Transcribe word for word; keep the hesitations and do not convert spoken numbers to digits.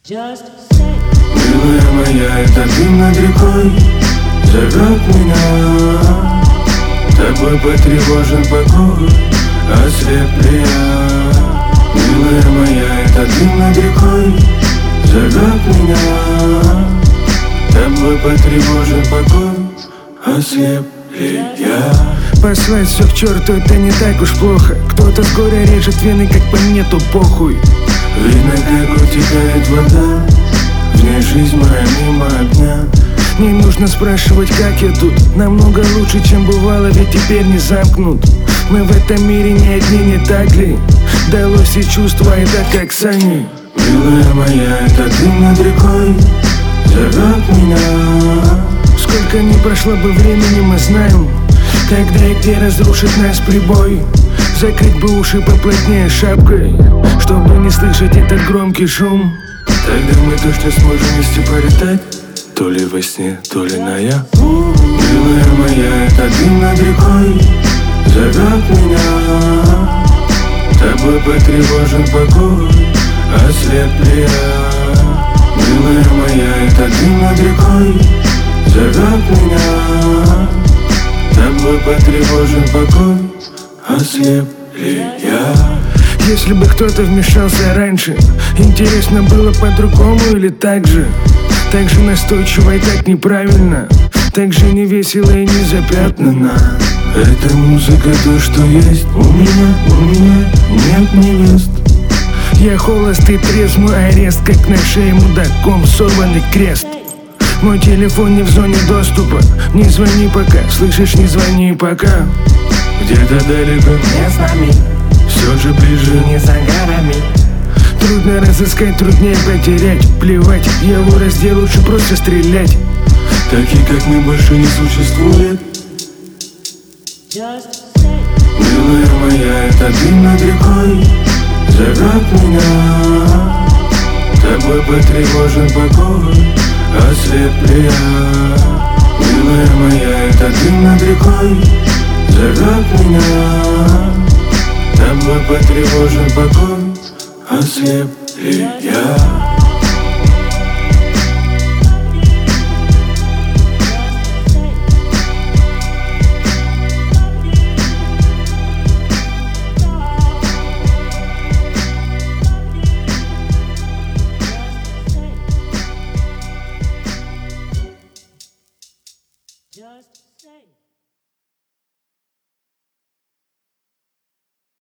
Милая моя, это дым над рекой зовет меня. Тобой потревожен покой, ослеп ли я? Милая моя, это дым над рекой зовет меня. Тобой потревожен покой, ослеп ли я? Послать все к черту, это не так уж плохо. Кто-то с горя режет вены, как по мне, то похуй. Видно, как утекает вода, в ней жизнь моя мимо огня. Не нужно спрашивать, как я тут. Намного лучше, чем бывало, ведь теперь не замкнут. Мы в этом мире не одни, не так ли? Далось и чувства, и так как сами. Милая моя, это дым над рекой зовет меня. Сколько ни прошло бы времени, мы знаем, когда и где разрушит нас прибой. Закрыть бы уши поплотнее шапкой, чтобы не слышать этот громкий шум. Тогда мы точно сможем вместе полетать, то ли во сне, то ли наяву. Милая моя, это дым над рекой зовет меня. Тобой потревожен покой, ослеп ли я? Милая моя, это дым над рекой зовет меня. Тобой потревожен покой, ослеп ли я? Если бы кто-то вмешался раньше, интересно было по-другому или так же? Так же настойчиво и так неправильно, так же не весело и не запятнано. Эта музыка то, что есть у меня, у меня нет невест. Я холост и трезв, мой арест, как на шее мудаком сорванный крест. Мой телефон не в зоне доступа, не звони пока, слышишь, не звони пока. Где-то далеко, не с нами, все же ближе, не за горами. Трудно разыскать, труднее потерять. Плевать, его раздел, лучше просто стрелять. Такие, как мы, больше не существует. Милая моя, это дым над рекой зовет меня. Тобой потревожен покой, ослеп ли я? Милая моя, это дым над рекой зовет меня. Тобой потревожен покой, ослеп ли я? Just say.